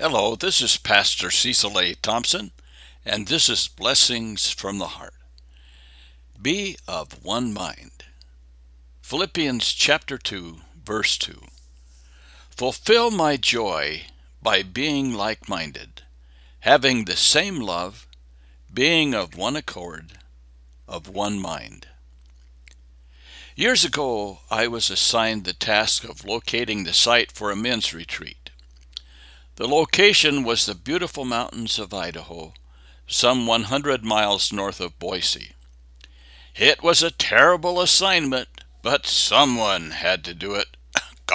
Hello, this is Pastor Cecil A. Thompson, and this is Blessings from the Heart. Be of one mind. Philippians chapter 2, verse 2. Fulfill my joy by being like-minded, having the same love, being of one accord, of one mind. Years ago, I was assigned the task of locating the site for a men's retreat. The location was the beautiful mountains of Idaho, some 100 miles north of Boise. It was a terrible assignment, but someone had to do it.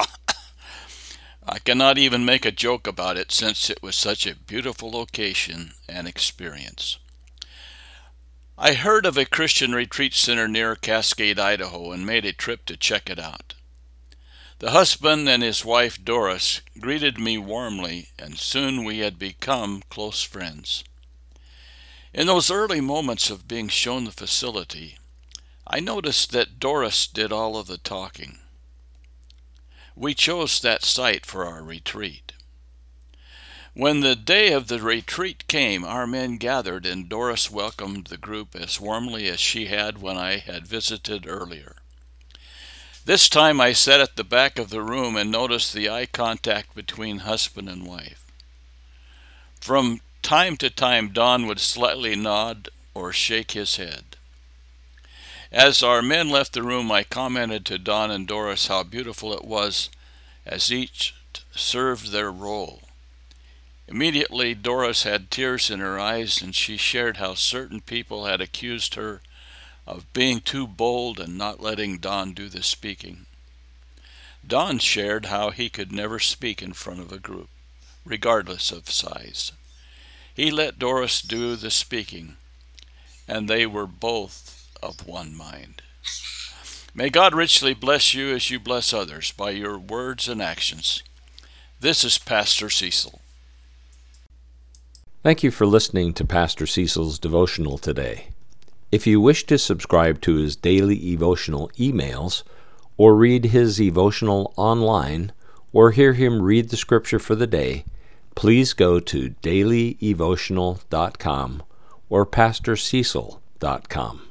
I cannot even make a joke about it since it was such a beautiful location and experience. I heard of a Christian retreat center near Cascade, Idaho, and made a trip to check it out. The husband and his wife Doris greeted me warmly, and soon we had become close friends. In those early moments of being shown the facility, I noticed that Doris did all of the talking. We chose that site for our retreat. When the day of the retreat came, our men gathered, and Doris welcomed the group as warmly as she had when I had visited earlier. This time I sat at the back of the room and noticed the eye contact between husband and wife. From time to time, Don would slightly nod or shake his head. As our men left the room, I commented to Don and Doris how beautiful it was as each served their role. Immediately, Doris had tears in her eyes, and she shared how certain people had accused her of being too bold and not letting Don do the speaking. Don shared how he could never speak in front of a group, regardless of size. He let Doris do the speaking, and they were both of one mind. May God richly bless you as you bless others by your words and actions. This is Pastor Cecil. Thank you for listening to Pastor Cecil's devotional today. If you wish to subscribe to his daily devotional emails, or read his devotional online, or hear him read the scripture for the day, please go to dailydevotional.com or pastorcecil.com.